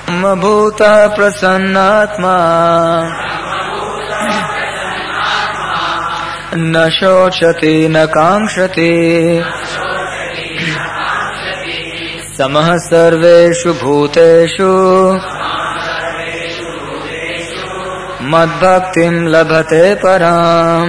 Brahmabhuta prasannatma na shochati na kankshati samah sarveshu bhuteshu madbhaktim labhate param.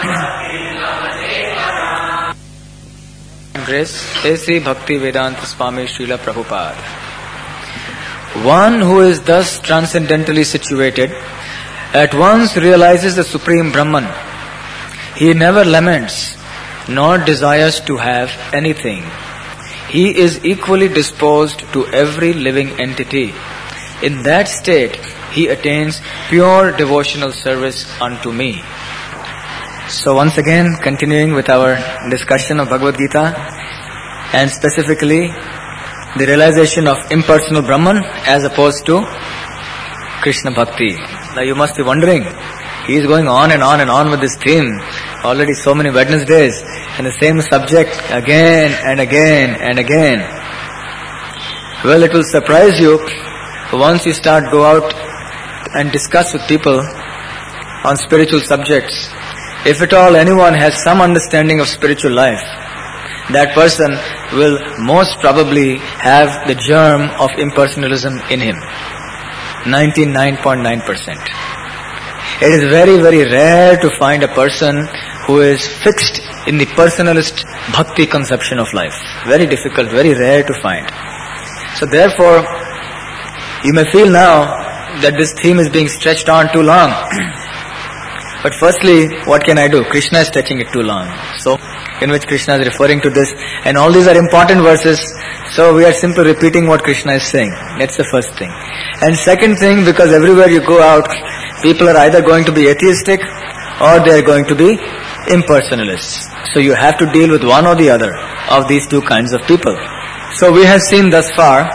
Grace, A.C. Bhaktivedanta Swami Srila Prabhupada. One who is thus transcendentally situated at once realizes the Supreme Brahman. He never laments nor desires to have anything. He is equally disposed to every living entity. In that state, he attains pure devotional service unto me. So once again, continuing with our discussion of Bhagavad Gita, and specifically the realization of impersonal Brahman as opposed to Krishna Bhakti. Now you must be wondering, he is going on and on and on with this theme. Already so many Wednesdays, and the same subject again and again and again. Well, it will surprise you once you start go out and discuss with people on spiritual subjects. If at all anyone has some understanding of spiritual life, that person will most probably have the germ of impersonalism in him. 99.9%. It is very, very rare to find a person who is fixed in the personalist bhakti conception of life. Very difficult, very rare to find. So therefore, you may feel now that this theme is being stretched on too long. But firstly, what can I do? Krishna is stretching it too long. So, in which Krishna is referring to this. And all these are important verses. So we are simply repeating what Krishna is saying. That's the first thing. And second thing, because everywhere you go out, people are either going to be atheistic or they are going to be impersonalists. So you have to deal with one or the other of these two kinds of people. So we have seen thus far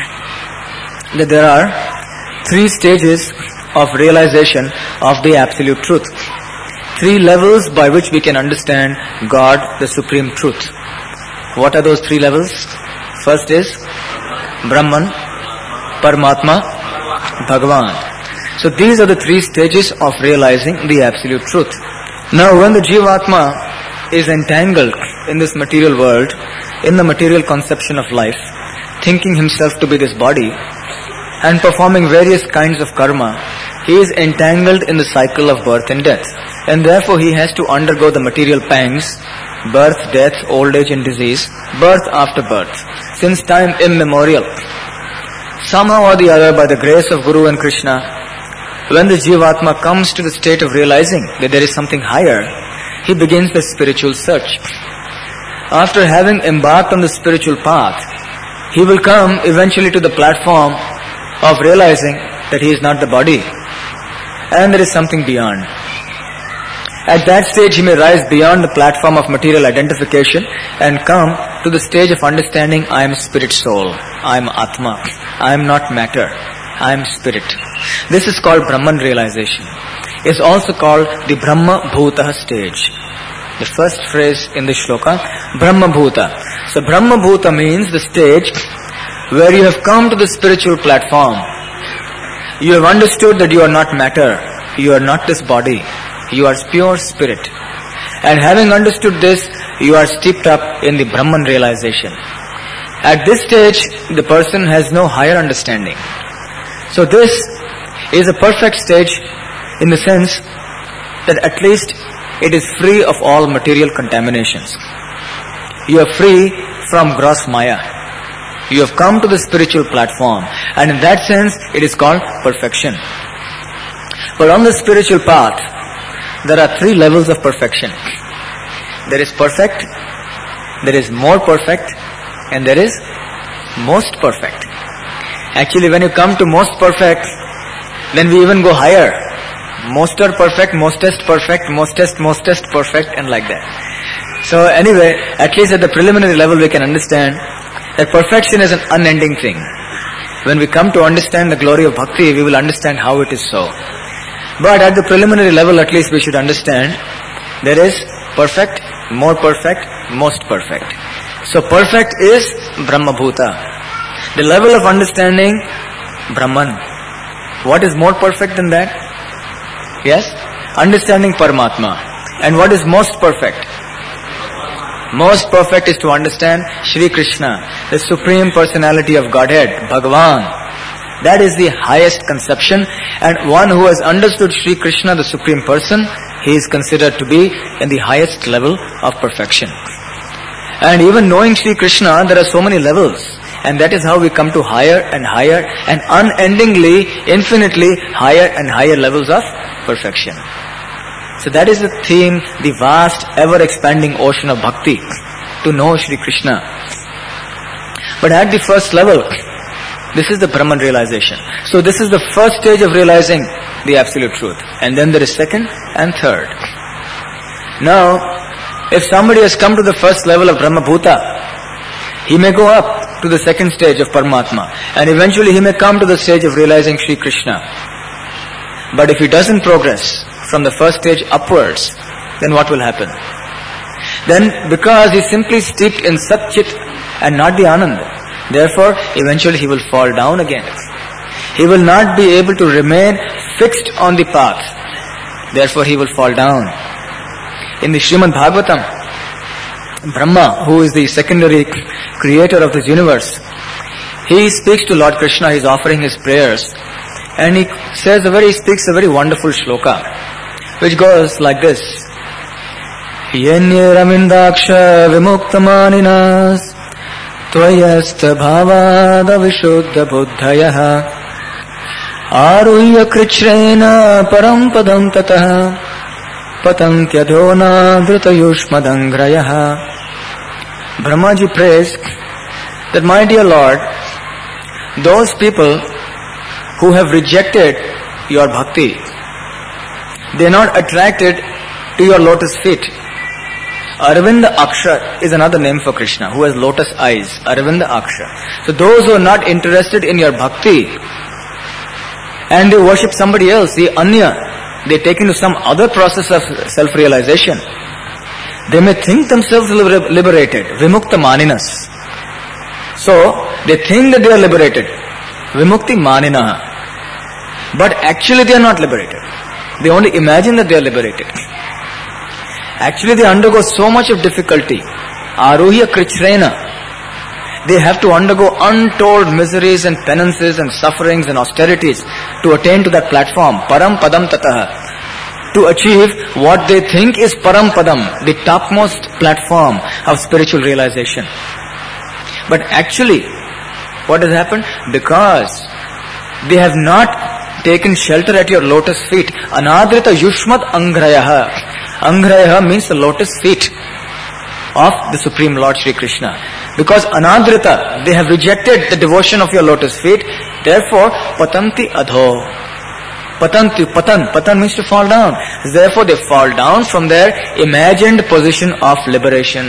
that there are three stages of realization of the absolute truth. Three levels by which we can understand God, the Supreme Truth. What are those three levels? First is Brahman, Paramatma, Bhagavan. So these are the three stages of realizing the absolute truth. Now when the Jivatma is entangled in this material world, in the material conception of life, thinking himself to be this body, and performing various kinds of karma, he is entangled in the cycle of birth and death. And therefore he has to undergo the material pangs, birth, death, old age and disease, birth after birth, since time immemorial. Somehow or the other, by the grace of Guru and Krishna, when the Jivatma comes to the state of realizing that there is something higher, he begins the spiritual search. After having embarked on the spiritual path, he will come eventually to the platform of realizing that he is not the body and there is something beyond. At that stage he may rise beyond the platform of material identification and come to the stage of understanding, I am spirit soul, I am Atma, I am not matter, I am spirit. This is called Brahman realization. It's also called the Brahma Bhuta stage. The first phrase in the shloka, Brahma Bhuta. So Brahma Bhuta means the stage where you have come to the spiritual platform. You have understood that you are not matter, you are not this body, you are pure spirit. And having understood this, you are steeped up in the Brahman realization. At this stage, the person has no higher understanding. So this is a perfect stage in the sense that at least it is free of all material contaminations. You are free from gross maya. You have come to the spiritual platform, and in that sense it is called perfection. But on the spiritual path, there are three levels of perfection. There is perfect, there is more perfect, and there is most perfect. Actually, when you come to most perfect, then we even go higher. Moster perfect, mostest perfect, mostest perfect, and like that. So anyway, at least at the preliminary level we can understand that perfection is an unending thing. When we come to understand the glory of bhakti, we will understand how it is so. But at the preliminary level, at least we should understand there is perfect, more perfect, most perfect. So perfect is Brahma Bhuta. The level of understanding Brahman. What is more perfect than that? Yes? Understanding Paramatma. And what is most perfect? Most perfect is to understand Shri Krishna, the Supreme Personality of Godhead, Bhagavan. That is the highest conception, and one who has understood Shri Krishna, the Supreme Person, he is considered to be in the highest level of perfection. And even knowing Shri Krishna, there are so many levels, and that is how we come to higher and higher and unendingly, infinitely higher and higher levels of perfection. So that is the theme, the vast, ever-expanding ocean of bhakti, to know Shri Krishna. But at the first level, this is the Brahman realization. So this is the first stage of realizing the absolute truth. And then there is second and third. Now, if somebody has come to the first level of Brahma Bhuta, he may go up to the second stage of Paramatma. And eventually he may come to the stage of realizing Shri Krishna. But if he doesn't progress from the first stage upwards, then what will happen? Then, because he simply steeped in Sat-Chit and not the Ananda, therefore, eventually he will fall down again. He will not be able to remain fixed on the path. Therefore, he will fall down. In the Srimad Bhagavatam, Brahma, who is the secondary creator of this universe, he speaks to Lord Krishna, he is offering his prayers, and he speaks a very wonderful shloka, which goes like this: Yenye ramindaksha vimuktamaninas Tvayastha bhavada vishuddha buddhayaha Aruhya krichrena param padam tataha Patantyadhona dhritayushmadangrayaha. Brahmaji prays that, my dear Lord, those people who have rejected your bhakti, they are not attracted to your lotus feet. Aravinda Aksha is another name for Krishna, who has lotus eyes. Aravinda Aksha. So those who are not interested in your bhakti and they worship somebody else, the Anya, they take into some other process of self-realization, they may think themselves liberated. Vimukta maninas. So they think that they are liberated. Vimukti maninaha. But actually they are not liberated. They only imagine that they are liberated. Actually they undergo so much of difficulty. Aruhya krichrena. They have to undergo untold miseries and penances and sufferings and austerities to attain to that platform. Param padam tataha. To achieve what they think is param padam, the topmost platform of spiritual realization. But actually, what has happened? Because they have not taken shelter at your lotus feet. Anadrita yushmat angrayaha. Angrayaha means the lotus feet of the Supreme Lord Shri Krishna. Because anadrita, they have rejected the devotion of your lotus feet, therefore patanti adho. Patan means to fall down. Therefore they fall down from their imagined position of liberation.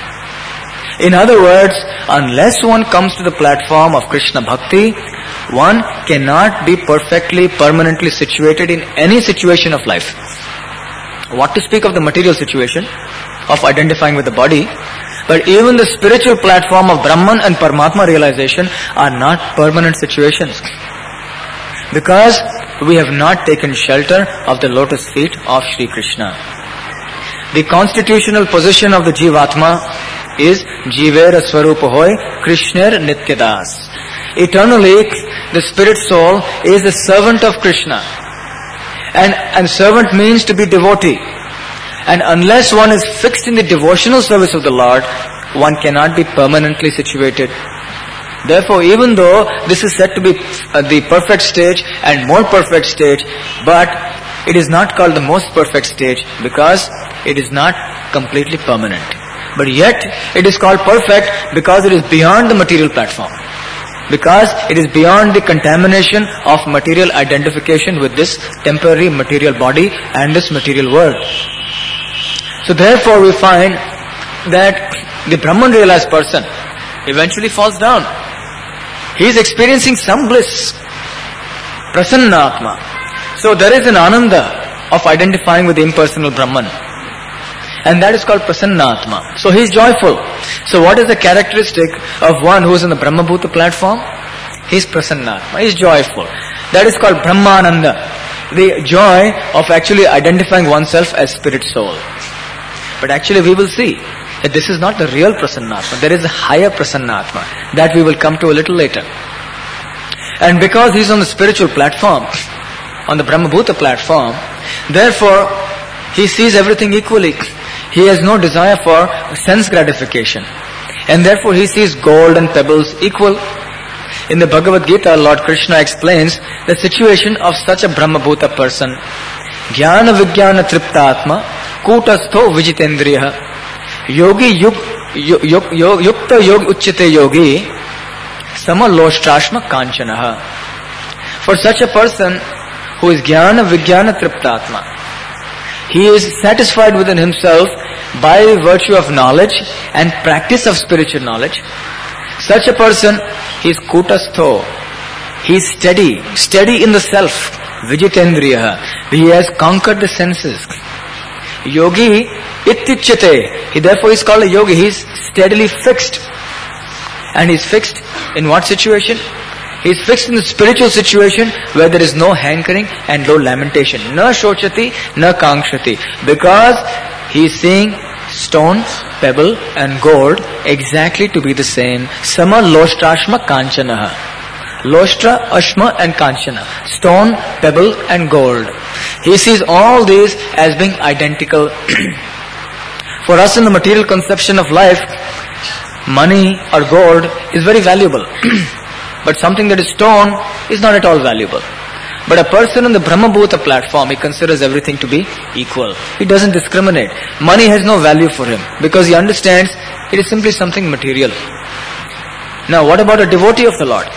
In other words, unless one comes to the platform of Krishna Bhakti, one cannot be perfectly, permanently situated in any situation of life. What to speak of the material situation of identifying with the body, but even the spiritual platform of Brahman and Paramatma realization are not permanent situations. Because we have not taken shelter of the lotus feet of Shri Krishna. The constitutional position of the Jivatma is Jivera Swarupa Hoy Krishner Nityadas. Eternally, the spirit soul is the servant of Krishna. And servant means to be devotee. And unless one is fixed in the devotional service of the Lord, one cannot be permanently situated. Therefore, even though this is said to be the perfect stage and more perfect stage, but it is not called the most perfect stage because it is not completely permanent. But yet, it is called perfect because it is beyond the material platform. Because it is beyond the contamination of material identification with this temporary material body and this material world. So therefore we find that the Brahman realized person eventually falls down. He is experiencing some bliss. Prasanna Atma. So there is an ananda of identifying with the impersonal Brahman. And that is called Prasanna Atma. So he is joyful. So what is the characteristic of one who is in the Brahma Bhuta platform? He is Prasannatma. He is joyful. That is called Brahmananda. The joy of actually identifying oneself as spirit soul. But actually we will see that this is not the real Prasannatma. There is a higher Prasannatma. That we will come to a little later. And because he is on the spiritual platform, on the Brahmabhuta platform, therefore he sees everything equally. He has no desire for sense gratification. And therefore he sees gold and pebbles equal. In the Bhagavad Gita, Lord Krishna explains the situation of such a Brahmabhuta person. Jnana Vijnana Triptatma Kutastho Vijitendriya Yogi Yukta Yog Uchite Yogi Samaloshtashma Kanchanaha. For such a person who is Jnana Vijnana Triptatma, he is satisfied within himself by virtue of knowledge and practice of spiritual knowledge. Such a person, he is Kutastho. He is steady in the self. Vijitendriya. He has conquered the senses. Yogi Ityuchyate. He therefore is called a yogi. He is steadily fixed. And he is fixed in what situation? He is fixed in the spiritual situation where there is no hankering and no lamentation. Na shochati, na kankshati. Because he is seeing stone, pebble and gold exactly to be the same. Sama loshtashma kanchanaha. Loshtra, ashma and kanchana. Stone, pebble and gold. He sees all these as being identical. For us in the material conception of life, money or gold is very valuable. But something that is stone is not at all valuable. But a person on the Brahmabhuta platform, he considers everything to be equal. He doesn't discriminate. Money has no value for him because he understands it is simply something material. Now what about a devotee of the Lord?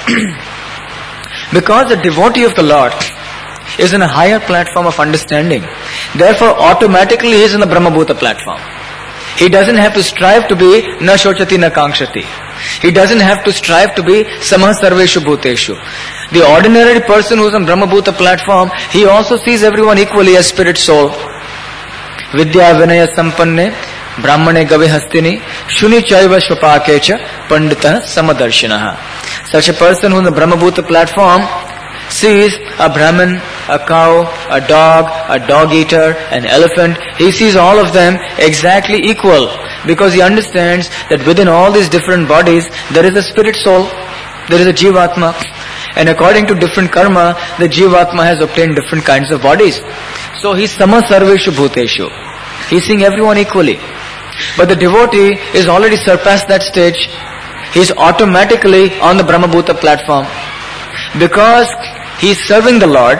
Because a devotee of the Lord is in a higher platform of understanding, therefore automatically he is in the Brahmabhuta platform. He doesn't have to strive to be na shochati na kankshati. He doesn't have to strive to be samah sarveshu bhuteshu. The ordinary person who is on Brahmabhuta platform, he also sees everyone equally as spirit soul. Vidya vinaya sampanne brahmane gavi hastini shuni chaiva shvapakecha pandita samadarshinaha. Such a person who is on the Brahmabhuta platform sees a Brahmin, a cow, a dog eater, an elephant. He sees all of them exactly equal because he understands that within all these different bodies there is a spirit soul, there is a Jivatma, and according to different karma the Jivatma has obtained different kinds of bodies. So he is sama sarveshu bhuteshu. He is seeing everyone equally. But the devotee is already surpassed that stage. He is automatically on the Brahmabhuta platform because he is serving the Lord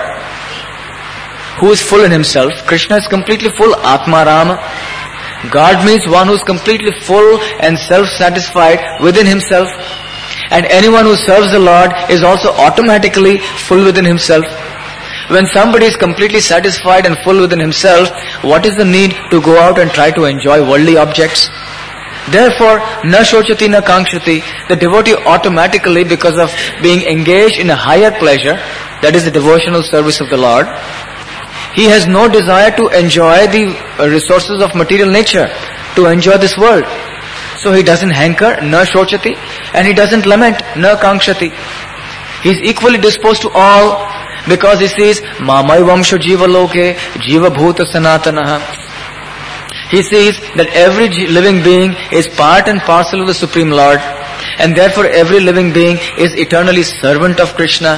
who is full in himself. Krishna is completely full, Atma Rama. God means one who is completely full and self-satisfied within himself. And anyone who serves the Lord is also automatically full within himself. When somebody is completely satisfied and full within himself, what is the need to go out and try to enjoy worldly objects? Therefore, na shochati na kankshati, the devotee automatically, because of being engaged in a higher pleasure, that is the devotional service of the Lord, he has no desire to enjoy the resources of material nature, to enjoy this world. So he doesn't hanker, na shochati, and he doesn't lament, na kankshati. He is equally disposed to all, because he says, mamai vamsho jiva loke, jiva bhuta sanatanaha. He sees that every living being is part and parcel of the Supreme Lord, and therefore every living being is eternally servant of Krishna.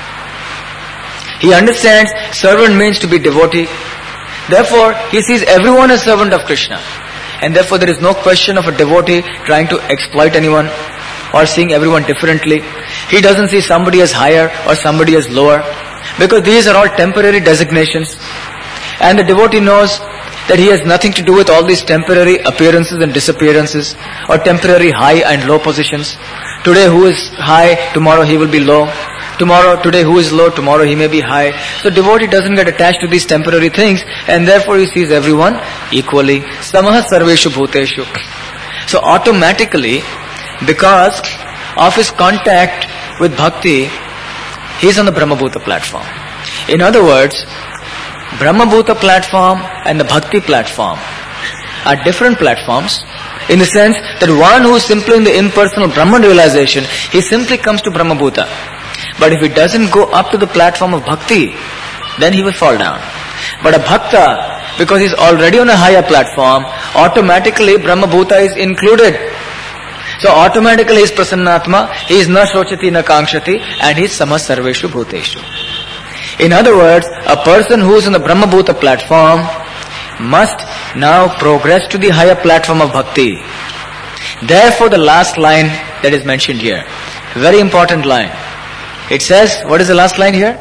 He understands servant means to be devotee. Therefore, he sees everyone as servant of Krishna. And therefore there is no question of a devotee trying to exploit anyone or seeing everyone differently. He doesn't see somebody as higher or somebody as lower, because these are all temporary designations. And the devotee knows that he has nothing to do with all these temporary appearances and disappearances, or temporary high and low positions. Today who is high, tomorrow he will be low. Today who is low, tomorrow he may be high. So devotee doesn't get attached to these temporary things, and therefore he sees everyone equally. Samaha sarveshu bhuteshu. So automatically, because of his contact with bhakti, he is on the Brahmabhuta platform. In other words, Brahmabhuta platform and the Bhakti platform are different platforms, in the sense that one who is simply in the impersonal Brahman realization, he simply comes to Brahmabhuta. But if he doesn't go up to the platform of bhakti, then he will fall down. But a bhakta, because he's already on a higher platform, automatically Brahma Bhuta is included. So automatically he is Prasannatma, he is na shochati na kankshati, and he is samas sarveshu bhuteshu. In other words, a person who is on the Brahma Bhuta platform must now progress to the higher platform of bhakti. Therefore the last line that is mentioned here, very important line. It says, what is the last line here?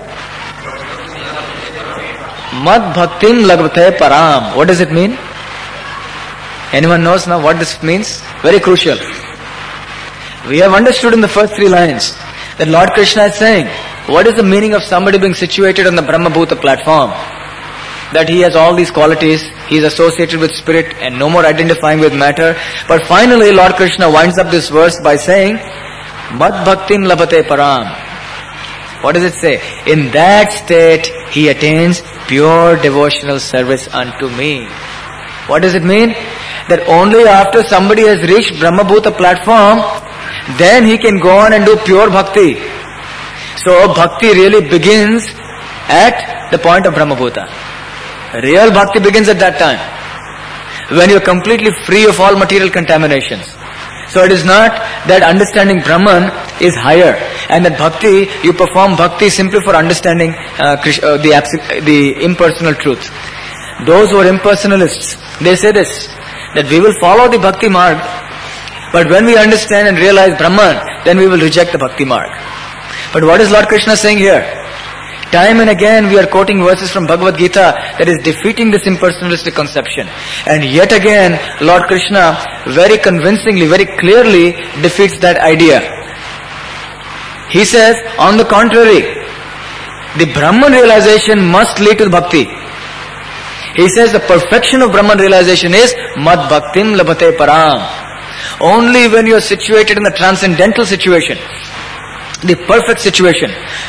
Mad bhaktim lagvate param. What does it mean? Anyone knows now what this means? Very crucial. We have understood in the first 3 lines that Lord Krishna is saying, what is the meaning of somebody being situated on the Brahma Bhuta platform? That he has all these qualities, he is associated with spirit and no more identifying with matter. But finally Lord Krishna winds up this verse by saying, Mad bhaktim labhate param. What does it say? In that state he attains pure devotional service unto me. What does it mean? That only after somebody has reached Brahma Bhuta platform, then he can go on and do pure bhakti. So bhakti really begins at the point of Brahma Bhuta. Real bhakti begins at that time, when you are completely free of all material contaminations. So it is not that understanding Brahman is higher, and that bhakti, you perform bhakti simply for understanding the impersonal truth. Those who are impersonalists, they say this, that we will follow the bhakti marg, but when we understand and realize Brahman, then we will reject the bhakti marg. But what is Lord Krishna saying here? Time and again we are quoting verses from Bhagavad Gita that is defeating this impersonalistic conception. And yet again, Lord Krishna very convincingly, very clearly defeats that idea. He says, on the contrary, the Brahman realization must lead to bhakti. He says the perfection of Brahman realization is Mad Bhaktim Labhate Param. Only when you are situated in the transcendental situation, the perfect situation,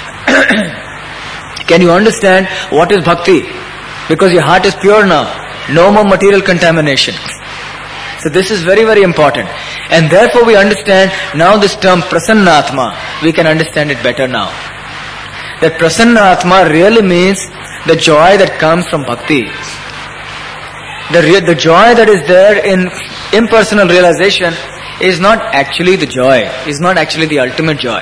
can you understand what is bhakti? Because your heart is pure now. No more material contamination. So this is very, very important. And therefore we understand now this term Prasannatma. We can understand it better now. That Prasannatma really means the joy that comes from bhakti. The joy that is there in impersonal realization is not actually the joy, is not actually the ultimate joy.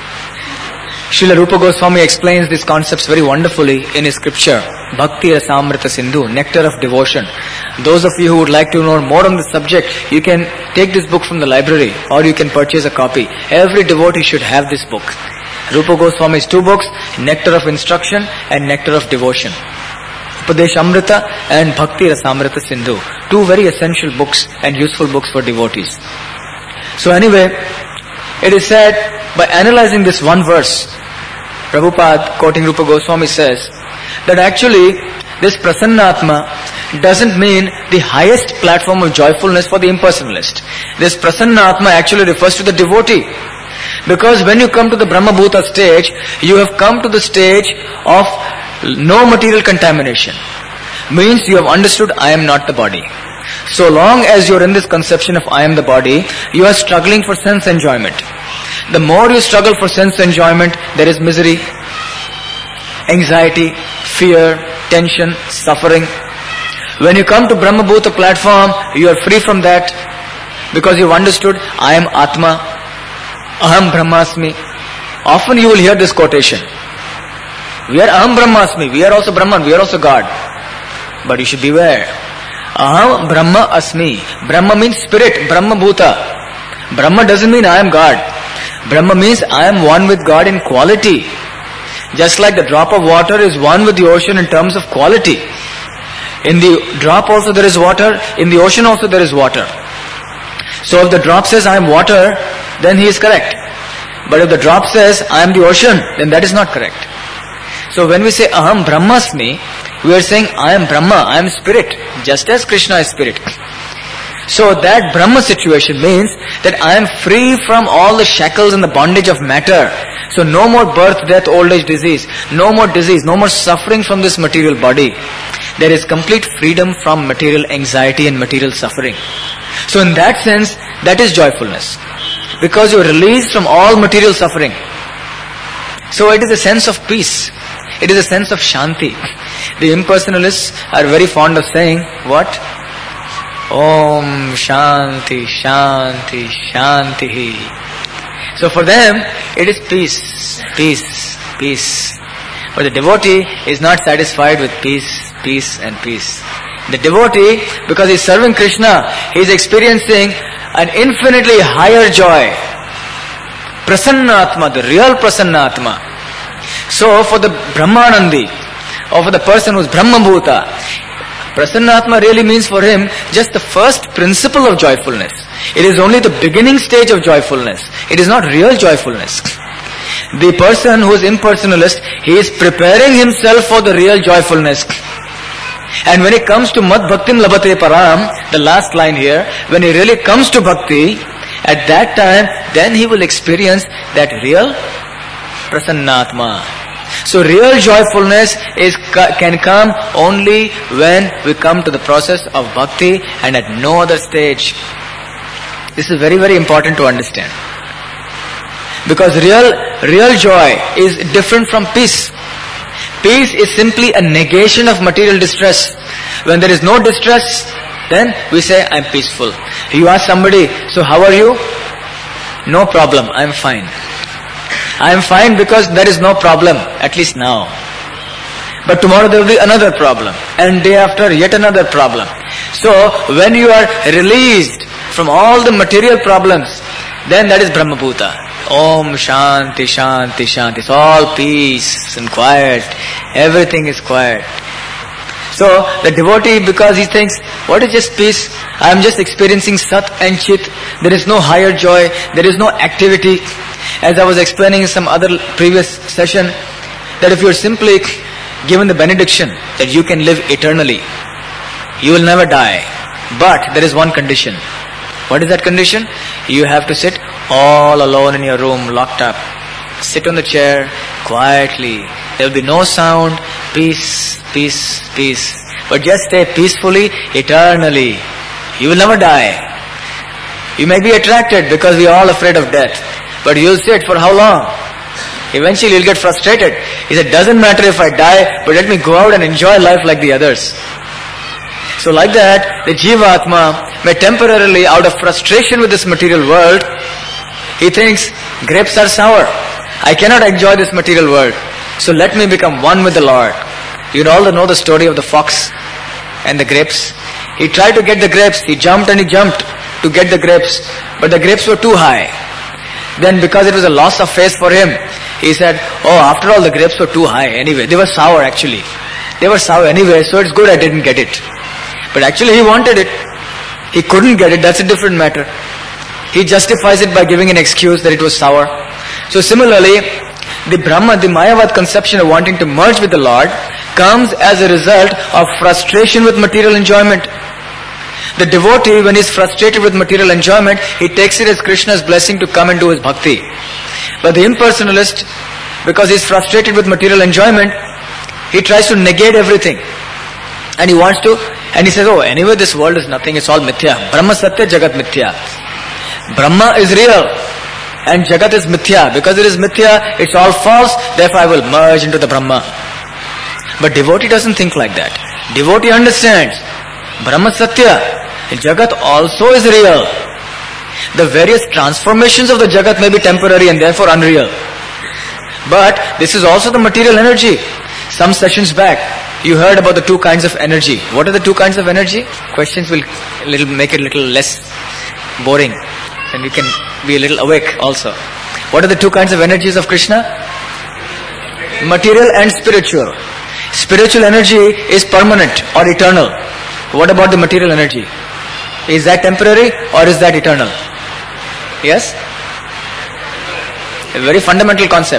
Srila Rupa Goswami explains these concepts very wonderfully in his scripture, Bhakti Rasamrita Sindhu, Nectar of Devotion. Those of you who would like to know more on this subject, you can take this book from the library or you can purchase a copy. Every devotee should have this book. Rupa Goswami's 2 books, Nectar of Instruction and Nectar of Devotion. Upadesh Amrita and Bhakti Rasamrita Sindhu. 2 very essential books and useful books for devotees. So anyway, it is said, by analyzing this one verse, Prabhupada, quoting Rupa Goswami, says that actually this Prasannatma doesn't mean the highest platform of joyfulness for the impersonalist. This Prasannatma actually refers to the devotee. Because when you come to the Brahma Bhuta stage, you have come to the stage of no material contamination. Means you have understood I am not the body. So long as you are in this conception of I am the body, you are struggling for sense enjoyment. The more you struggle for sense enjoyment, there is misery, anxiety, fear, tension, suffering. When you come to Brahma Bhuta platform, you are free from that because you have understood I am Atma, Aham Brahmasmi. Often you will hear this quotation. We are Aham Brahmasmi, we are also Brahman, we are also God. But you should beware. Aham Brahma Asmi. Brahma means spirit, Brahma Bhuta. Brahma doesn't mean I am God. Brahma means I am one with God in quality. Just like the drop of water is one with the ocean in terms of quality. In the drop also there is water, in the ocean also there is water. So if the drop says I am water, then he is correct. But if the drop says I am the ocean, then that is not correct. So when we say Aham Brahmasmi, we are saying I am Brahma, I am spirit, just as Krishna is spirit. So that Brahma situation means that I am free from all the shackles and the bondage of matter. So no more birth, death, old age, disease. No more disease, no more suffering from this material body. There is complete freedom from material anxiety and material suffering. So in that sense, that is joyfulness. Because you are released from all material suffering. So it is a sense of peace. It is a sense of Shanti. The impersonalists are very fond of saying, what? Om Shanti, Shanti, Shanti. So for them, it is peace, peace, peace. But the devotee is not satisfied with peace, peace and peace. The devotee, because he is serving Krishna, he is experiencing an infinitely higher joy. Prasanna Atma, the real Prasanna Atma. So for the Brahmanandi, or for the person who is Brahma Bhuta, Prasanna Atma really means for him just the first principle of joyfulness. It is only the beginning stage of joyfulness. It is not real joyfulness. The person who is impersonalist, he is preparing himself for the real joyfulness. And when it comes to Mad Bhaktim Labhate Param, the last line here, when he really comes to bhakti, at that time, then he will experience that real Prasannatma. So real joyfulness can come only when we come to the process of bhakti and at no other stage. This is very, very important to understand. Because real joy is different from peace. Peace is simply a negation of material distress. When there is no distress, then we say, I am peaceful. You ask somebody, so how are you? No problem, I am fine. I am fine because there is no problem, at least now. But tomorrow there will be another problem. And day after, yet another problem. So, when you are released from all the material problems, then that is Brahma Bhuta. Om Shanti, Shanti, Shanti. It's all peace and quiet. Everything is quiet. So, the devotee, because he thinks, what is just peace? I am just experiencing Sat and Chit. There is no higher joy. There is no activity. As I was explaining in some other previous session, that if you are simply given the benediction that you can live eternally, you will never die. But there is one condition. What is that condition? You have to sit all alone in your room, locked up. Sit on the chair, quietly. There will be no sound, peace, peace, peace. But just stay peacefully, eternally. You will never die. You may be attracted because we are all afraid of death. But you will sit for how long? Eventually you will get frustrated. He said, doesn't matter if I die, but let me go out and enjoy life like the others. So like that, the Jivatma may temporarily, out of frustration with this material world, he thinks, grapes are sour. I cannot enjoy this material world. So let me become one with the Lord. You all know the story of the fox and the grapes. He tried to get the grapes. He jumped and he jumped to get the grapes. But the grapes were too high. Then because it was a loss of faith for him, he said, oh, after all the grapes were too high anyway. They were sour actually. They were sour anyway, so it's good I didn't get it. But actually he wanted it. He couldn't get it, that's a different matter. He justifies it by giving an excuse that it was sour. So similarly, the Brahma, the Mayavad conception of wanting to merge with the Lord comes as a result of frustration with material enjoyment. The devotee, when he is frustrated with material enjoyment, he takes it as Krishna's blessing to come and do his bhakti. But the impersonalist, because he is frustrated with material enjoyment, he tries to negate everything. And he wants to, and he says, oh, anyway this world is nothing, it's all mithya. Brahma satya, jagat mithya. Brahma is real and jagat is mithya. Because it is mithya, it's all false, therefore I will merge into the Brahma. But devotee doesn't think like that. Devotee understands, Brahma satya, jagat also is real. The various transformations of the jagat may be temporary and therefore unreal. But this is also the material energy. Some sessions back, you heard about the two kinds of energy. What are the two kinds of energy? Questions will make it a little less boring. And we can be a little awake also. What are the two kinds of energies of Krishna? Material and spiritual. Spiritual energy is permanent or eternal. What about the material energy? Is that temporary or is that eternal? Yes? A very fundamental concept.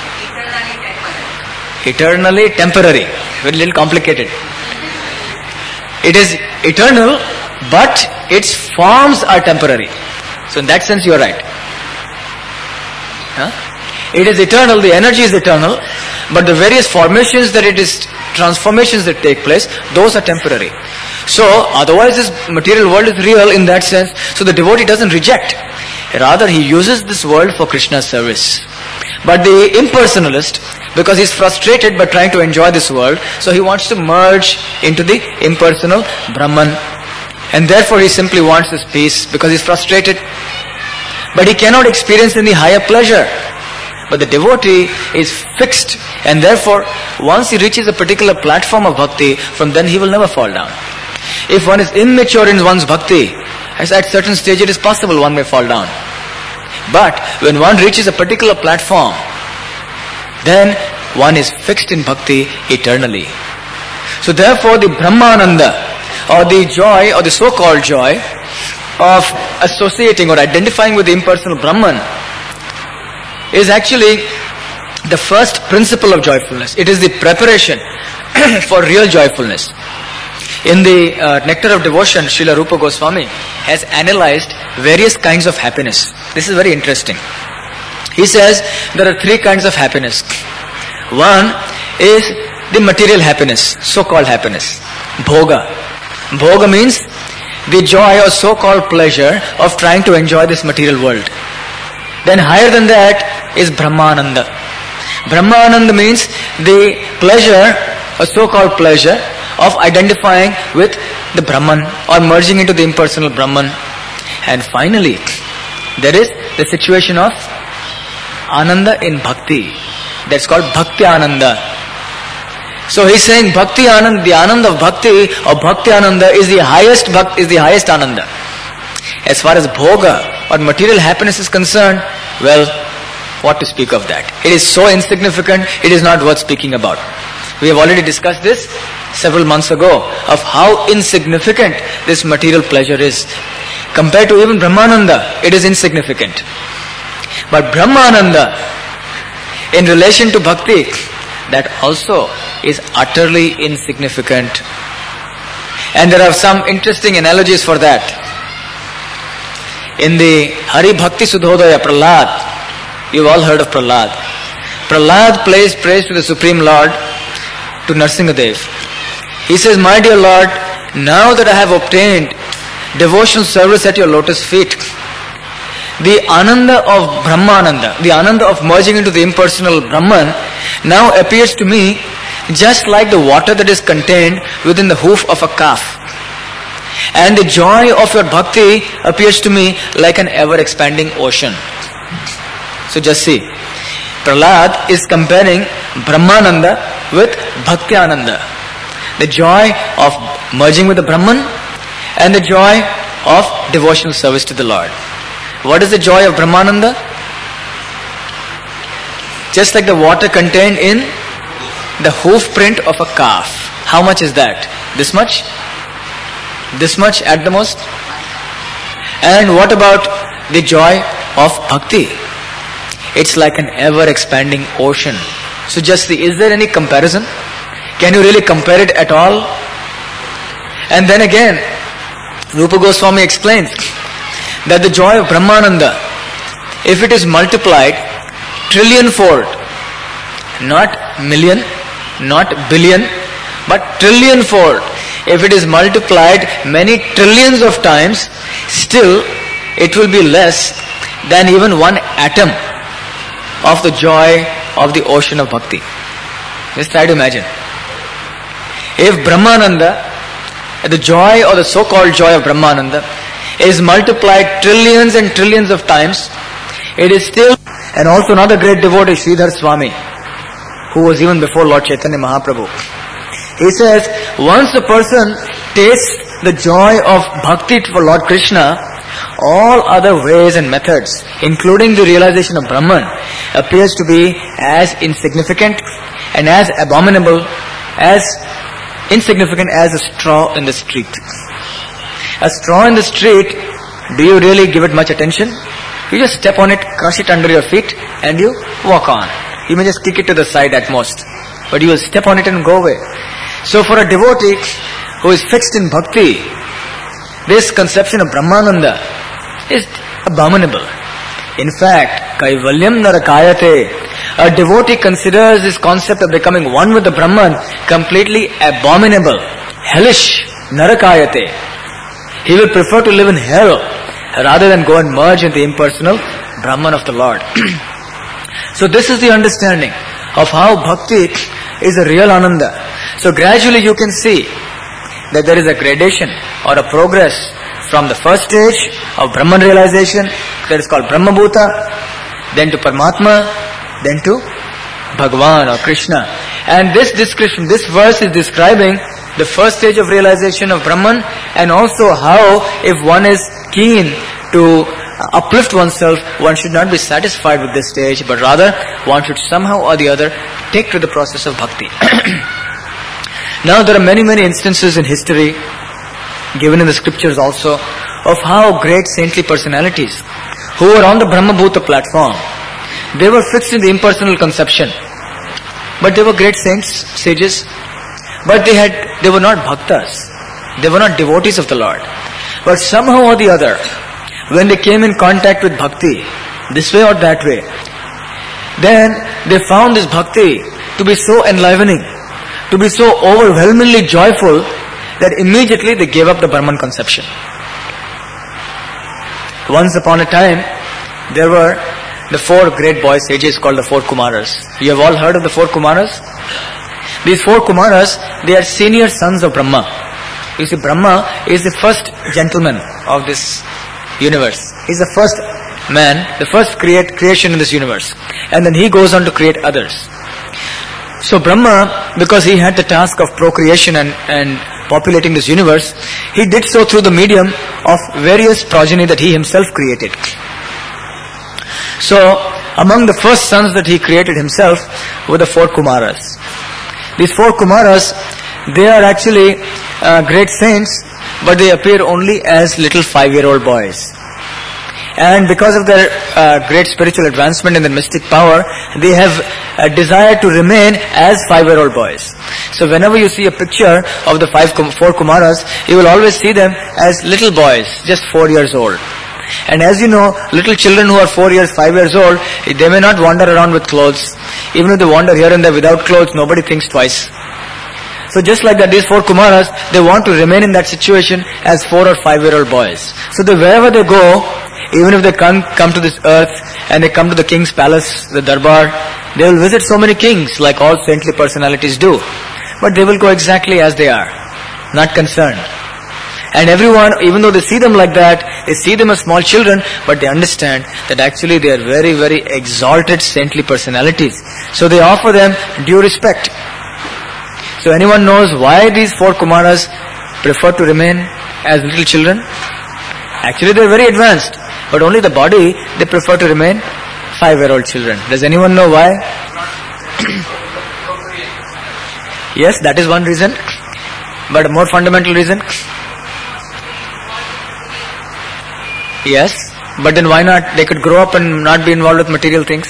Eternally temporary. Very little complicated. It is eternal, but its forms are temporary. So in that sense you are right. It is eternal, the energy is eternal, but the various formations that it is, transformations that take place, those are temporary. So otherwise this material world is real in that sense. So the devotee doesn't reject. Rather he uses this world for Krishna's service. But the impersonalist, because he's frustrated by trying to enjoy this world, so he wants to merge into the impersonal Brahman. And therefore he simply wants this peace because he's frustrated. But he cannot experience any higher pleasure. But the devotee is fixed, and therefore once he reaches a particular platform of bhakti, from then he will never fall down. If one is immature in one's bhakti, at certain stage it is possible one may fall down. But when one reaches a particular platform, then one is fixed in bhakti eternally. So therefore the Brahmananda, or the joy, or the so-called joy of associating or identifying with the impersonal Brahman, is actually the first principle of joyfulness. It is the preparation for real joyfulness. In the Nectar of Devotion, Srila Rupa Goswami has analyzed various kinds of happiness. This is very interesting. He says there are three kinds of happiness. One is the material happiness, so-called happiness. Bhoga. Bhoga means the joy or so-called pleasure of trying to enjoy this material world. Then higher than that is Brahmananda. Brahmananda means the pleasure, or so-called pleasure, of identifying with the Brahman or merging into the impersonal Brahman. And finally, there is the situation of Ananda in Bhakti. That's called Bhakti Ananda. So he's saying Bhakti Ananda, the Ananda of Bhakti or Bhakti Ananda is the highest Ananda. As far as Bhoga or material happiness is concerned, well, what to speak of that? It is so insignificant, it is not worth speaking about. We have already discussed this several months ago, of how insignificant this material pleasure is. Compared to even Brahmananda, it is insignificant. But Brahmananda, in relation to Bhakti, that also is utterly insignificant. And there are some interesting analogies for that. In the Hari Bhakti Sudhodaya, Prahlad, you've all heard of Prahlad. Prahlad plays praise to the Supreme Lord, to Narsingadev. He says, my dear Lord, now that I have obtained devotional service at your lotus feet, the Ananda of Brahmananda, the Ananda of merging into the impersonal Brahman, now appears to me just like the water that is contained within the hoof of a calf. And the joy of your bhakti appears to me like an ever-expanding ocean. So just see, Prahlad is comparing Brahmananda with Bhakti Ananda. The joy of merging with the Brahman and the joy of devotional service to the Lord. What is the joy of Brahmananda? Just like the water contained in the hoof print of a calf. How much is that? This much? This much at the most? And what about the joy of bhakti? It's like an ever-expanding ocean. So just see, is there any comparison? Can you really compare it at all? And then again, Rupa Goswami explains that the joy of Brahmananda, if it is multiplied trillion-fold, not million, not billion, but trillion-fold, if it is multiplied many trillions of times, still it will be less than even one atom of the joy of the ocean of bhakti. Just try to imagine. If Brahmananda, the joy or the so-called joy of Brahmananda, is multiplied trillions and trillions of times, it is still. And also another great devotee, Sridhar Swami, who was even before Lord Chaitanya Mahaprabhu. He says, once a person tastes the joy of bhakti for Lord Krishna, all other ways and methods, including the realization of Brahman, appears to be as insignificant and as abominable, as insignificant as a straw in the street. A straw in the street, do you really give it much attention? You just step on it, crush it under your feet, and you walk on. You may just kick it to the side at most, but you will step on it and go away. So for a devotee who is fixed in bhakti, this conception of Brahmananda is abominable. In fact, Kaivalyam Narakayate, a devotee considers this concept of becoming one with the Brahman completely abominable, hellish, Narakayate. He will prefer to live in hell rather than go and merge in the impersonal Brahman of the Lord. So this is the understanding of how bhakti is a real ananda. So gradually you can see that there is a gradation or a progress from the first stage of Brahman realization, that is called Brahma Bhuta, then to Paramatma, then to Bhagavan or Krishna. And this description, this verse is describing the first stage of realization of Brahman, and also how if one is keen to uplift oneself, one should not be satisfied with this stage, but rather one should somehow or the other take to the process of bhakti. Now there are many instances in history, given in the scriptures also, of how great saintly personalities who were on the Brahma Bhuta platform, they were fixed in the impersonal conception, but they were great saints, sages, but they were not bhaktas, they were not devotees of the Lord. But somehow or the other, when they came in contact with bhakti, this way or that way, then they found this bhakti to be so enlivening, to be so overwhelmingly joyful, that immediately they gave up the Brahman conception. Once upon a time, there were the 4 great boy sages called the 4 Kumaras. You have all heard of the 4 Kumaras? These 4 Kumaras, they are senior sons of Brahma. You see, Brahma is the first gentleman of this universe. He's the first man, the first creation in this universe. And then he goes on to create others. So Brahma, because he had the task of procreation and populating this universe, he did so through the medium of various progeny that he himself created. So, among the first sons that he created himself were the 4 Kumaras. These 4 Kumaras, they are actually great saints, but they appear only as little 5-year-old boys. And because of their great spiritual advancement and their mystic power, they have a desire to remain as 5-year-old boys. So whenever you see a picture of the 4 Kumaras, you will always see them as little boys, just 4 years old. And as you know, little children who are 4 years, 5 years old, they may not wander around with clothes. Even if they wander here and there without clothes, nobody thinks twice. So just like that, these 4 Kumaras, they want to remain in that situation as 4 or 5-year-old boys. So wherever they go, even if they come to this earth and they come to the king's palace, the darbar, they will visit so many kings like all saintly personalities do. But they will go exactly as they are, not concerned. And everyone, even though they see them like that, they see them as small children, but they understand that actually they are very exalted saintly personalities. So they offer them due respect. So anyone knows why these 4 Kumaras prefer to remain as little children? Actually they are very advanced, but only the body, they prefer to remain 5-year-old children. Does anyone know why? Yes, that is one reason. But a more fundamental reason? Yes, but then why not? They could grow up and not be involved with material things.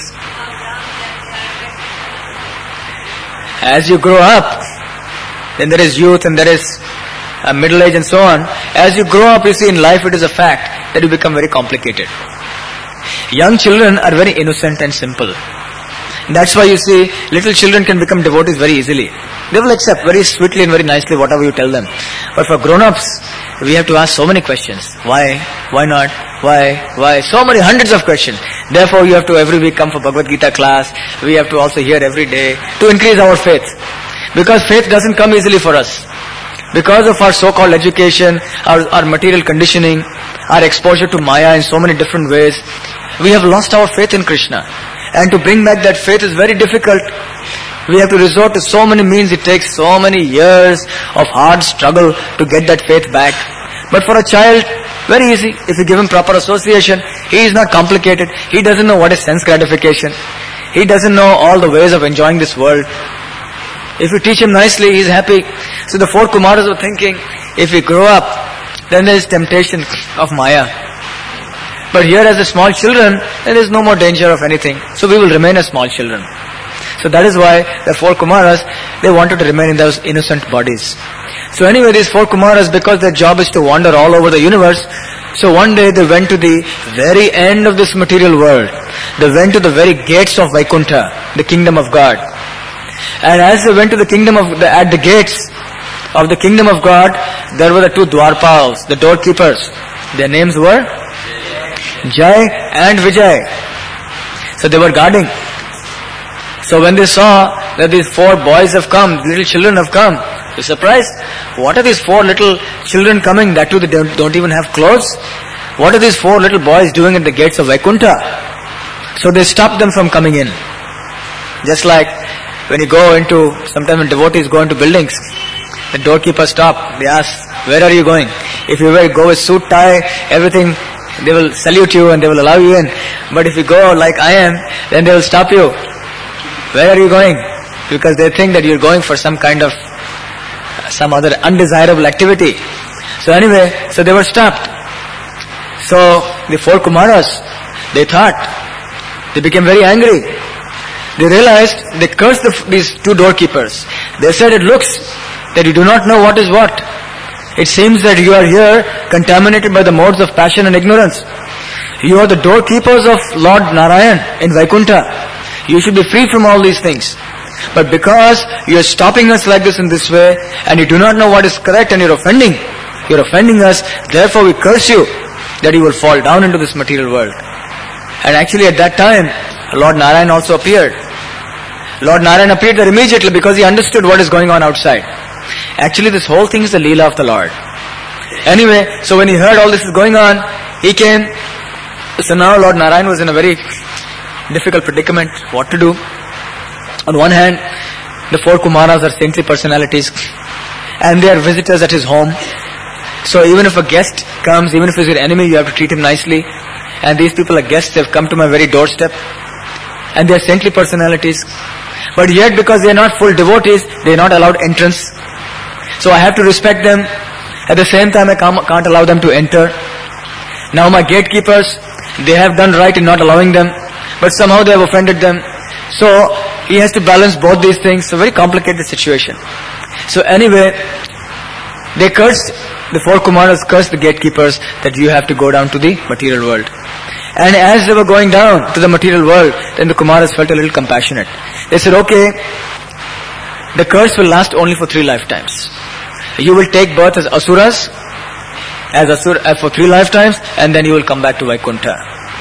As you grow up, then there is youth and there is middle age and so on. As you grow up, you see in life it is a fact that you become very complicated. Young children are very innocent and simple. That's why you see little children can become devotees very easily. They will accept very sweetly and very nicely whatever you tell them. But for grown-ups, we have to ask so many questions. Why? Why not? Why? So many hundreds of questions. Therefore, you have to every week come for Bhagavad Gita class. We have to also hear every day to increase our faith. Because faith doesn't come easily for us. Because of our so-called education, our material conditioning, our exposure to Maya in so many different ways, we have lost our faith in Krishna. And to bring back that faith is very difficult. We have to resort to so many means. It takes so many years of hard struggle to get that faith back. But for a child, very easy. If you give him proper association, he is not complicated. He doesn't know what is sense gratification. He doesn't know all the ways of enjoying this world. If you teach him nicely, he is happy. So the 4 Kumaras were thinking, if we grow up, then there is temptation of Maya. But here as a small children, there is no more danger of anything. So we will remain as small children. So that is why the 4 Kumaras, they wanted to remain in those innocent bodies. So anyway, these 4 Kumaras, because their job is to wander all over the universe, so one day they went to the very end of this material world. They went to the very gates of Vaikuntha, the kingdom of God. And as they went to the kingdom at the gates of the kingdom of God, there were the 2 Dwarpals, the doorkeepers. Their names were Jai and Vijay. So they were guarding. So when they saw that these 4 boys have come, little children have come, they're surprised. What are these 4 little children coming? That too they don't even have clothes. What are these 4 little boys doing at the gates of Vaikuntha? So they stopped them from coming in. Just like when you go into, sometimes when devotees go into buildings, the doorkeeper stop. They ask, where are you going? If you go with suit, tie, everything, they will salute you and they will allow you in. But if you go like I am, then they will stop you. Where are you going? Because they think that you're going for some kind of, some other undesirable activity. So anyway, so they were stopped. So the 4 Kumaras, they thought, they became very angry. They realized, they cursed these 2 doorkeepers. They said, it looks that you do not know what is what. It seems that you are here contaminated by the modes of passion and ignorance. You are the doorkeepers of Lord Narayan in Vaikuntha. You should be free from all these things. But because you are stopping us like this in this way, and you do not know what is correct and you're offending us, therefore we curse you that you will fall down into this material world. And actually at that time, Lord Narayan also appeared. Lord Narayan appeared there immediately because he understood what is going on outside. Actually this whole thing is the Leela of the Lord. Anyway, so when he heard all this is going on, he came. So now Lord Narayan was in a very difficult predicament. What to do? On one hand, the 4 Kumaras are saintly personalities and they are visitors at his home. So even if a guest comes, even if he's your enemy, you have to treat him nicely. And these people are guests, they've come to my very doorstep. And they are saintly personalities. But yet because they are not full devotees, they are not allowed entrance. So I have to respect them. At the same time I can't allow them to enter. Now my gatekeepers, they have done right in not allowing them. But somehow they have offended them. So he has to balance both these things. So very complicated situation. So anyway, they cursed, the 4 Kumaras cursed the gatekeepers that you have to go down to the material world. And as they were going down to the material world, then the Kumaras felt a little compassionate. They said, okay, the curse will last only for 3 lifetimes. You will take birth as Asuras, for 3 lifetimes, and then you will come back to Vaikuntha.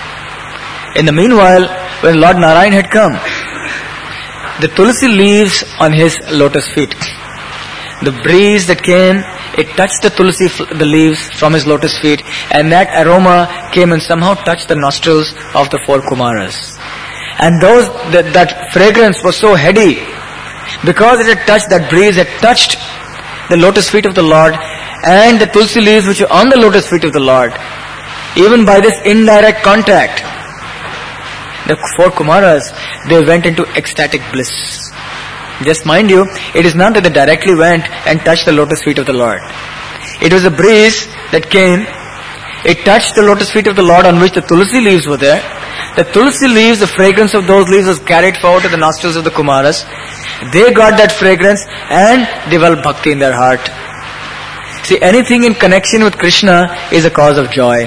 In the meanwhile, when Lord Narayan had come, the tulsi leaves on his lotus feet, the breeze that came, it touched the leaves from his lotus feet, and that aroma came and somehow touched the nostrils of the 4 Kumaras. And that fragrance was so heady, because it had touched, that breeze had touched the lotus feet of the Lord, and the tulsi leaves which are on the lotus feet of the Lord. Even by this indirect contact, the 4 Kumaras, they went into ecstatic bliss. Just mind you, it is not that they directly went and touched the lotus feet of the Lord. It was a breeze that came, it touched the lotus feet of the Lord on which the tulsi leaves were there. The tulsi leaves, the fragrance of those leaves was carried forward to the nostrils of the Kumaras. They got that fragrance and developed bhakti in their heart. See, anything in connection with Krishna is a cause of joy.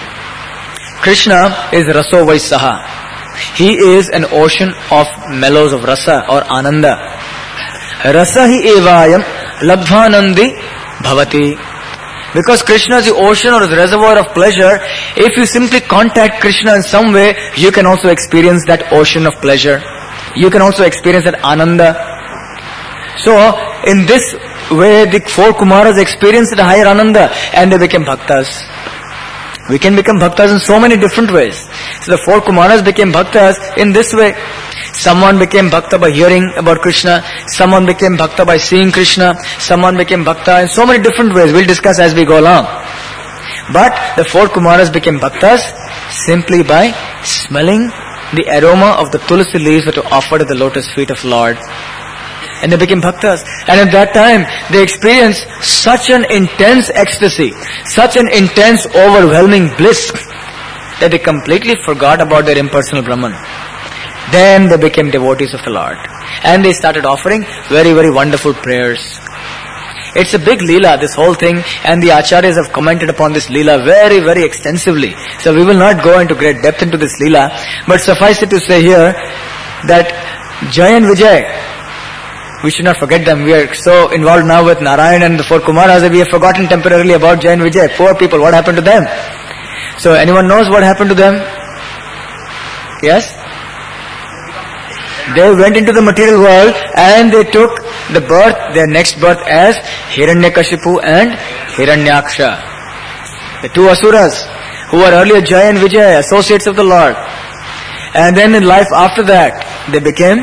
Krishna is Raso Vaisaha. He is an ocean of mellows of rasa or ananda. Rasa hi evayam labdhanandi bhavati. Because Krishna is the ocean or the reservoir of pleasure, if you simply contact Krishna in some way, you can also experience that ocean of pleasure. You can also experience that ananda. So, in this way, the 4 Kumaras experienced the higher ananda and they became bhaktas. We can become bhaktas in so many different ways. So the 4 Kumaras became bhaktas in this way. Someone became bhakta by hearing about Krishna. Someone became bhakta by seeing Krishna. Someone became bhakta in so many different ways. We'll discuss as we go along. But the 4 Kumaras became bhaktas simply by smelling the aroma of the tulsi leaves that were offered at the lotus feet of Lord. And they became bhaktas. And at that time, they experienced such an intense ecstasy, such an intense, overwhelming bliss, that they completely forgot about their impersonal Brahman. Then they became devotees of the Lord. And they started offering very, very wonderful prayers. It's a big Leela, this whole thing, and the Acharyas have commented upon this Leela very, very extensively. So we will not go into great depth into this Leela, but suffice it to say here that Jay and Vijay, we should not forget them. We are so involved now with Narayan and the 4 Kumaras that we have forgotten temporarily about Jay and Vijay. Poor people, what happened to them? So anyone knows what happened to them? Yes? They went into the material world and they took the birth, their next birth as Hiranyakashipu and Hiranyaksha. The two asuras who were earlier Jaya and Vijaya, associates of the Lord. And then in life after that, they became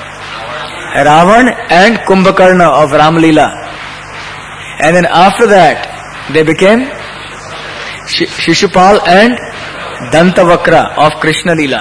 Ravan and Kumbhakarna of Ramlila. And then after that, they became Shishupal and Dantavakra of Krishna Leela.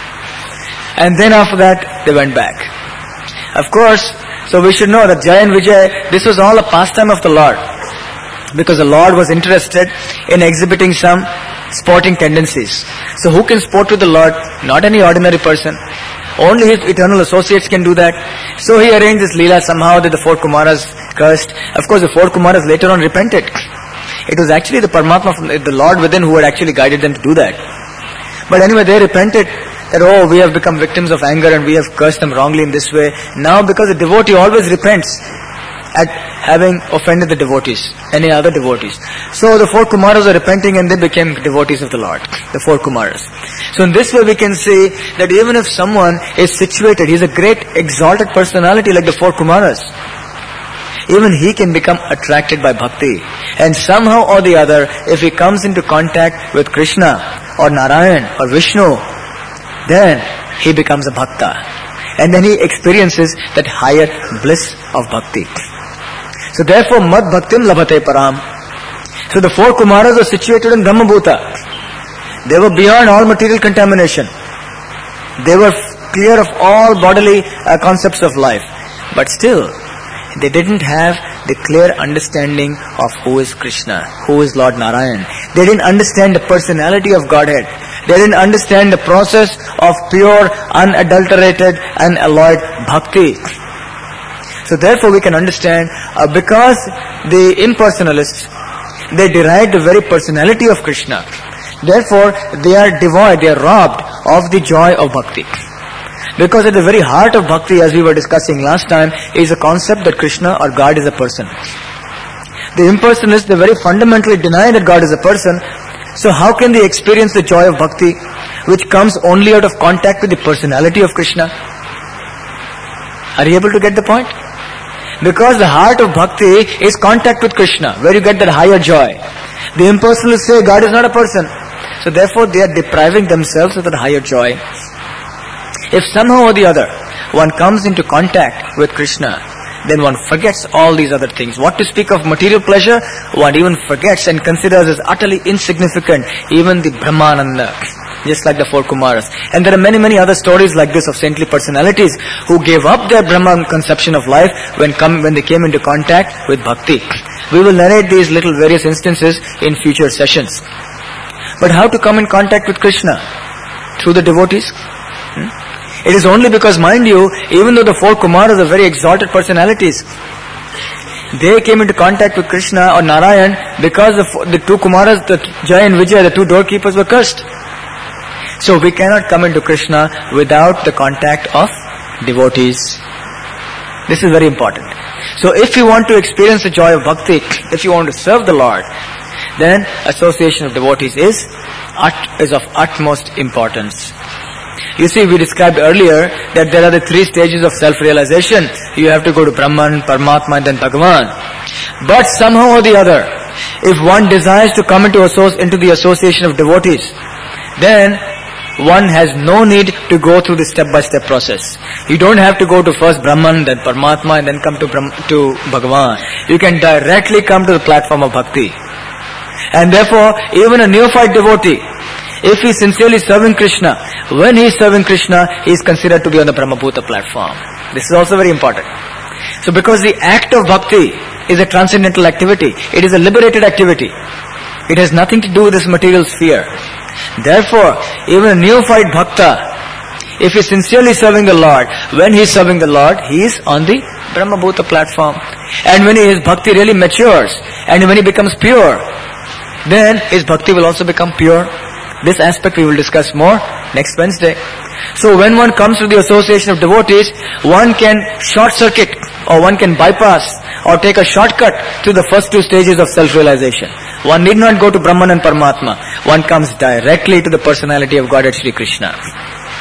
And then after that, they went back. Of course, so we should know that Jaya and Vijay, this was all a pastime of the Lord. Because the Lord was interested in exhibiting some sporting tendencies. So who can sport with the Lord? Not any ordinary person. Only his eternal associates can do that. So he arranged this Leela somehow that the four Kumaras cursed. Of course, the four Kumaras later on repented. It was actually the Paramatma, the Lord within, who had actually guided them to do that. But anyway, they repented that, oh, we have become victims of anger and we have cursed them wrongly in this way. Now, because the devotee always repents at having offended the devotees, any other devotees. So the four Kumaras are repenting and they became devotees of the Lord, the four Kumaras. So in this way we can see that even if someone is situated, he is a great exalted personality like the four Kumaras, even he can become attracted by bhakti. And somehow or the other, if he comes into contact with Krishna or Narayan or Vishnu, then he becomes a bhakta. And then he experiences that higher bliss of bhakti. So therefore, mad bhaktim labhate param. So the four Kumaras are situated in Brahmabhuta. They were beyond all material contamination. They were clear of all bodily concepts of life. But still, they didn't have the clear understanding of who is Krishna, who is Lord Narayan. They didn't understand the personality of Godhead. They didn't understand the process of pure, unadulterated, unalloyed bhakti. So therefore we can understand, because the impersonalists, they deride the very personality of Krishna. Therefore they are devoid, they are robbed of the joy of bhakti. Because at the very heart of bhakti, as we were discussing last time, is a concept that Krishna or God is a person. The impersonalists, they very fundamentally deny that God is a person. So how can they experience the joy of bhakti, which comes only out of contact with the personality of Krishna? Are you able to get the point? Because the heart of bhakti is contact with Krishna, where you get that higher joy. The impersonalists say God is not a person. So therefore they are depriving themselves of that higher joy. If somehow or the other one comes into contact with Krishna, then one forgets all these other things. What to speak of material pleasure, one even forgets and considers as utterly insignificant even the Brahmananda, just like the four Kumaras. And there are many, many other stories like this of saintly personalities who gave up their Brahman conception of life when they came into contact with bhakti. We will narrate these little various instances in future sessions. But how to come in contact with Krishna? Through the devotees? It is only because, mind you, even though the four Kumaras are very exalted personalities, they came into contact with Krishna or Narayan because the two Kumaras, the Jaya and Vijaya, the two doorkeepers, were cursed. So we cannot come into Krishna without the contact of devotees. This is very important. So if you want to experience the joy of bhakti, if you want to serve the Lord, then association of devotees is of utmost importance. You see, we described earlier that there are the three stages of self-realization. You have to go to Brahman, Paramatma and then Bhagavan. But somehow or the other, if one desires to come into the association of devotees, then one has no need to go through the step-by-step process. You don't have to go to first Brahman, then Paramatma and then come to Bhagavan. You can directly come to the platform of bhakti. And therefore, even a neophyte devotee, if he is sincerely serving Krishna, when he is serving Krishna, he is considered to be on the Brahmabhuta platform. This is also very important. So because the act of bhakti is a transcendental activity, it is a liberated activity. It has nothing to do with this material sphere. Therefore, even a neophyte bhakta, if he is sincerely serving the Lord, when he is serving the Lord, he is on the Brahmabhuta platform. And when his bhakti really matures, and when he becomes pure, then his bhakti will also become pure. This aspect we will discuss more next Wednesday. So when one comes to the association of devotees, one can short circuit or one can bypass or take a shortcut to the first two stages of self-realization. One need not go to Brahman and Paramatma. One comes directly to the personality of Godhead Shri Krishna.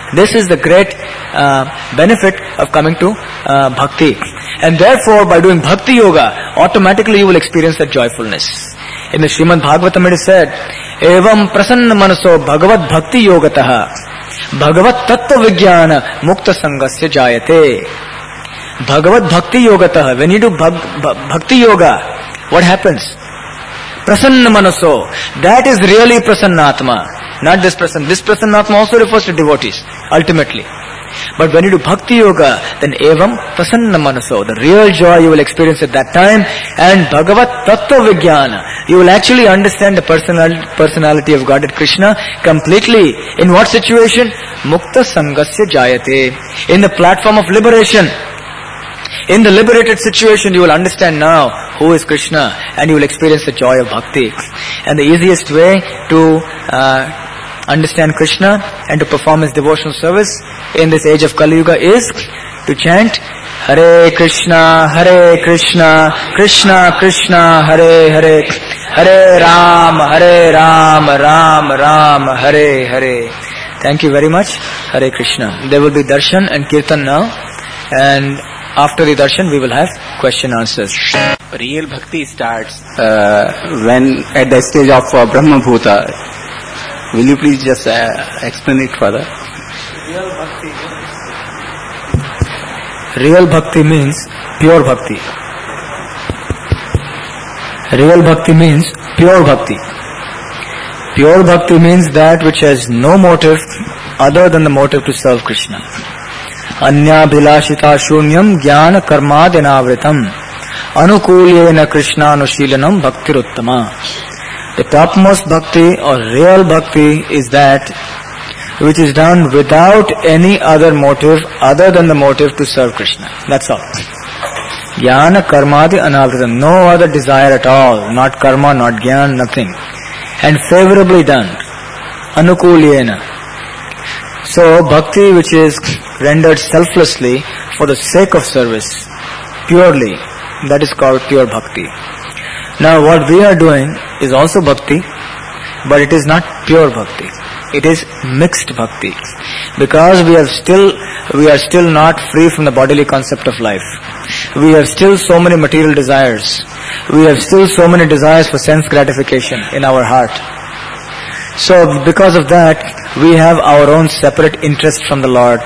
This is the great benefit of coming to bhakti. And therefore, by doing bhakti yoga, automatically you will experience that joyfulness. In the Srimad Bhagavatam it is said, Evam prasanna manaso bhagavad bhakti yogataha bhagavad tattva vijnana mukta sangasya jayate. Bhagavad bhakti yogataha. When you do bhakti yoga, what happens? Prasanna manaso. That is really prasannatma. Not this prasanna. This prasannatma also refers to devotees, ultimately. But when you do bhakti yoga, then evam prasanna manaso. The real joy you will experience at that time. And bhagavat tattva vijnana. You will actually understand the personality of Godhead Krishna completely. In what situation? Mukta sangasya jayate. In the platform of liberation. In the liberated situation, you will understand now who is Krishna, and you will experience the joy of bhakti. And the easiest way to understand Krishna and to perform his devotional service in this age of Kali Yuga is to chant Hare Krishna, Krishna Krishna, Hare Hare, Hare Ram, Ram Ram, Hare Hare. Thank you very much. Hare Krishna. There will be darshan and kirtan now, and after the darshan we will have question answers. Real bhakti starts when at the stage of Brahma Bhuta. Will you please just explain it further? Real bhakti means pure bhakti. Real bhakti means pure bhakti. Pure bhakti means that which has no motive other than the motive to serve Krishna. Anya bhilashita shunyam jnana karmadinavritam anukulyena krishnanushilanam bhaktiruttama. The topmost bhakti or real bhakti is that which is done without any other motive other than the motive to serve Krishna. That's all. Jnana karmadi anavritam. No other desire at all. Not karma, not jnana, nothing. And favorably done. Anukulyena. So bhakti which is rendered selflessly for the sake of service, purely, that is called pure bhakti. Now what we are doing is also bhakti, but it is not pure bhakti. It is mixed bhakti. Because we are still not free from the bodily concept of life. We have still so many material desires. We have still so many desires for sense gratification in our heart. So because of that, we have our own separate interest from the Lord.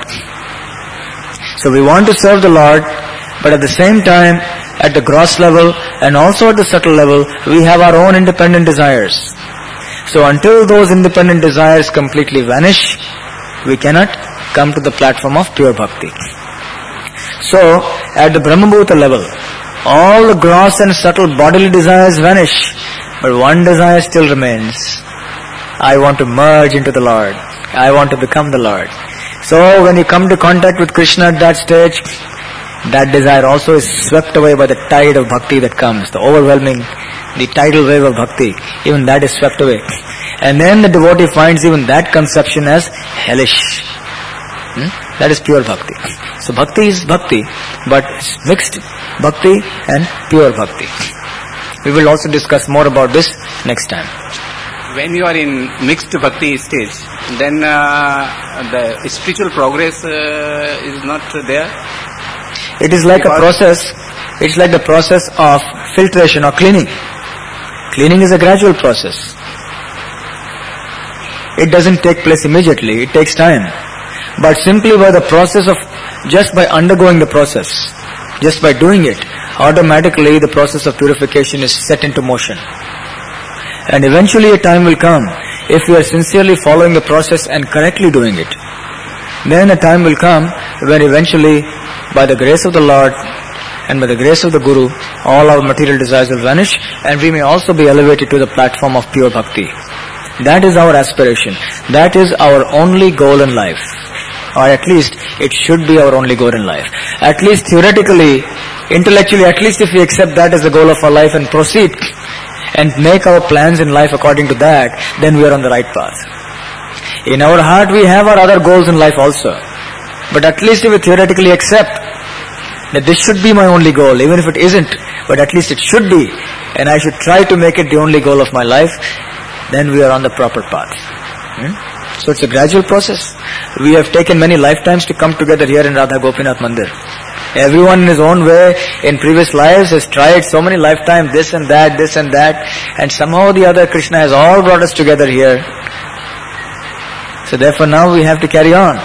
So we want to serve the Lord, but at the same time, at the gross level and also at the subtle level, we have our own independent desires. So until those independent desires completely vanish, we cannot come to the platform of pure bhakti. So at the Brahmabhuta level, all the gross and subtle bodily desires vanish, but one desire still remains. I want to merge into the Lord. I want to become the Lord. So when you come to contact with Krishna at that stage, that desire also is swept away by the tide of bhakti that comes, the overwhelming, the tidal wave of bhakti. Even that is swept away. And then the devotee finds even that conception as hellish. That is pure bhakti. So bhakti is bhakti, but it's mixed bhakti and pure bhakti. We will also discuss more about this next time. When you are in mixed bhakti stage, then the spiritual progress is not there. It is like a process. It's like the process of filtration or cleaning. Cleaning is a gradual process. It doesn't take place immediately. It takes time. But simply by the process of, just by undergoing the process, just by doing it, automatically the process of purification is set into motion. And eventually a time will come, if you are sincerely following the process and correctly doing it, then a time will come when eventually, by the grace of the Lord and by the grace of the Guru, all our material desires will vanish and we may also be elevated to the platform of pure bhakti. That is our aspiration. That is our only goal in life. Or at least it should be our only goal in life. At least theoretically, intellectually, at least if we accept that as the goal of our life and proceed and make our plans in life according to that, then we are on the right path. In our heart we have our other goals in life also. But at least if we theoretically accept that this should be my only goal, even if it isn't, but at least it should be, and I should try to make it the only goal of my life, then we are on the proper path. So it's a gradual process. We have taken many lifetimes to come together here in Radha Gopinath Mandir. Everyone in his own way in previous lives has tried so many lifetimes, this and that, and somehow or the other Krishna has all brought us together here. So therefore now we have to carry on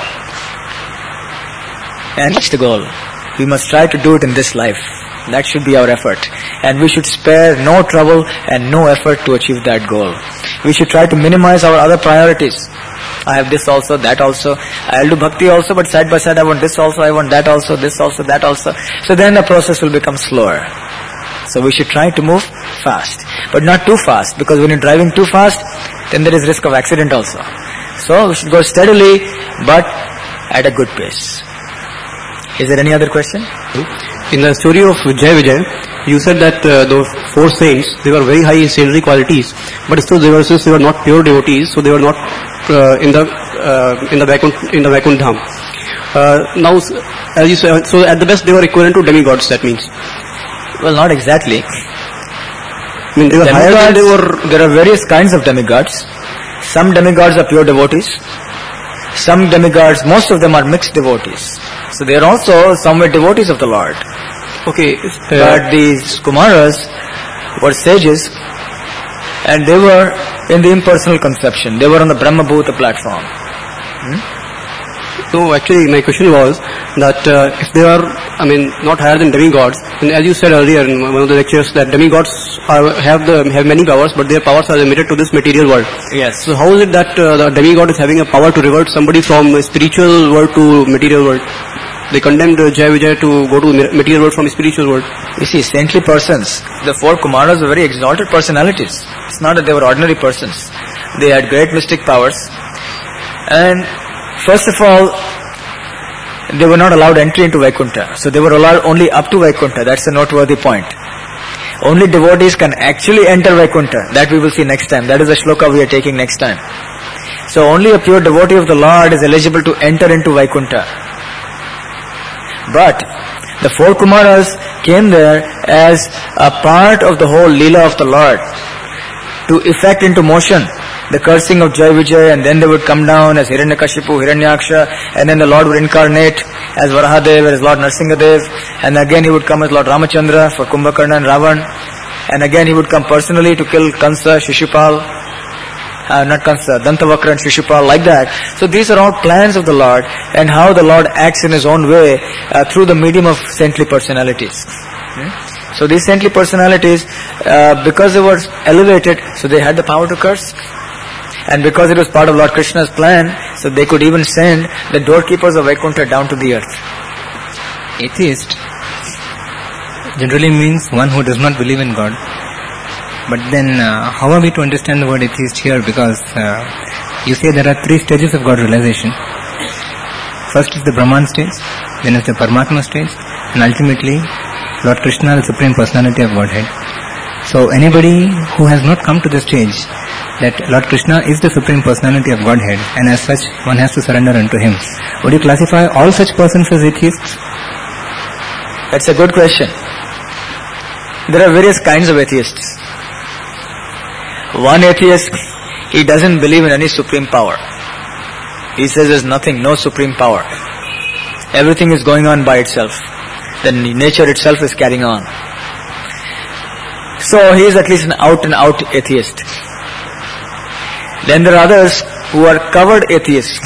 and reach the goal. We must try to do it in this life. That should be our effort. And we should spare no trouble and no effort to achieve that goal. We should try to minimize our other priorities. I have this also, that also. I'll do bhakti also, but side by side I want this also, I want that also, this also, that also. So then the process will become slower. So we should try to move fast. But not too fast, because when you're driving too fast, then there is risk of accident also. So we should go steadily, but at a good pace. Is there any other question? In the story of Jai Vijay, you said that the four saints, they were very high in saintly qualities, but still they were not pure devotees, so they were not in the Vaikuntha Dham. Now, as you said, so at the best they were equivalent to demigods. That means. Well, not exactly. I mean, they were higher than they were. There are various kinds of demigods. Some demigods are pure devotees. Some demigods, most of them are mixed devotees. So they are also somewhat devotees of the Lord. Okay. But these Kumaras were sages, and they were in the impersonal conception. They were on the Brahma Bhuta platform. So actually my question was that if they are, not higher than demigods, and as you said earlier in one of the lectures that demigods have many powers, but their powers are limited to this material world. Yes. So how is it that the demigod is having a power to revert somebody from spiritual world to material world? They condemned Jai Vijay to go to material world from spiritual world. You see, saintly persons, the four Kumaras were very exalted personalities. It's not that they were ordinary persons. They had great mystic powers. And first of all, they were not allowed entry into Vaikuntha. So they were allowed only up to Vaikuntha. That's a noteworthy point. Only devotees can actually enter Vaikuntha. That we will see next time. That is the shloka we are taking next time. So only a pure devotee of the Lord is eligible to enter into Vaikuntha. But the four Kumaras came there as a part of the whole Leela of the Lord to effect into motion the cursing of Jai Vijay, and then they would come down as Hiranyakashipu, Hiranyaksha, and then the Lord would incarnate as Varahadev, as Lord Narsingadev, and again he would come as Lord Ramachandra for Kumbhakarna and Ravan, and again he would come personally to kill Kansa, Shishupal, not Kansa, Dantavakra and Shishupal, like that. So these are all plans of the Lord, and how the Lord acts in His own way through the medium of saintly personalities. So these saintly personalities, because they were elevated, so they had the power to curse. And because it was part of Lord Krishna's plan, so they could even send the doorkeepers of Vaikuntha down to the earth. Atheist generally means one who does not believe in God. But then how are we to understand the word atheist here? Because you say there are three stages of God realization. First is the Brahman stage, then is the Paramatma stage, and ultimately Lord Krishna, the Supreme Personality of Godhead. So anybody who has not come to the stage that Lord Krishna is the Supreme Personality of Godhead, and as such one has to surrender unto Him, would you classify all such persons as atheists? That's a good question. There are various kinds of atheists. One atheist, he doesn't believe in any supreme power. He says there's nothing, no supreme power. Everything is going on by itself. The nature itself is carrying on. So he is at least an out and out atheist. Then there are others who are covered atheists,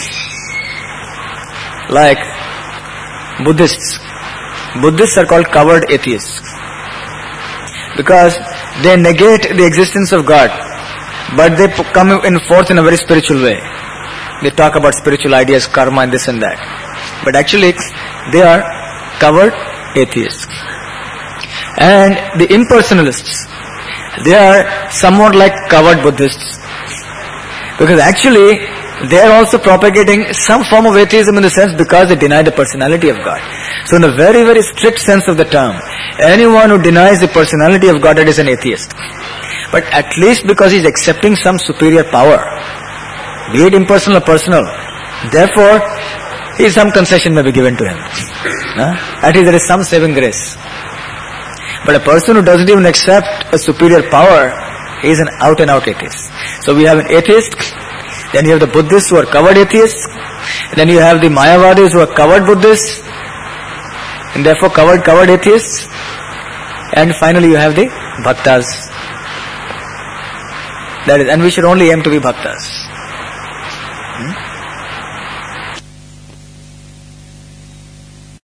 like Buddhists. Buddhists are called covered atheists because they negate the existence of God, but they come forth in a very spiritual way. They talk about spiritual ideas, karma and this and that. But actually, they are covered atheists. And the impersonalists, they are somewhat like covered Buddhists. Because actually, they are also propagating some form of atheism in the sense because they deny the personality of God. So in a very, very strict sense of the term, anyone who denies the personality of God is an atheist. But at least because he is accepting some superior power, be it impersonal or personal, therefore, some concession may be given to him. At least there is some saving grace. But a person who doesn't even accept a superior power, he is an out and out atheist. So we have an atheist Then you have the Buddhists who are covered atheists. Then you have the Mayavadis who are covered Buddhists. And therefore covered atheists. And finally you have the Bhaktas. That is, and we should only aim to be Bhaktas.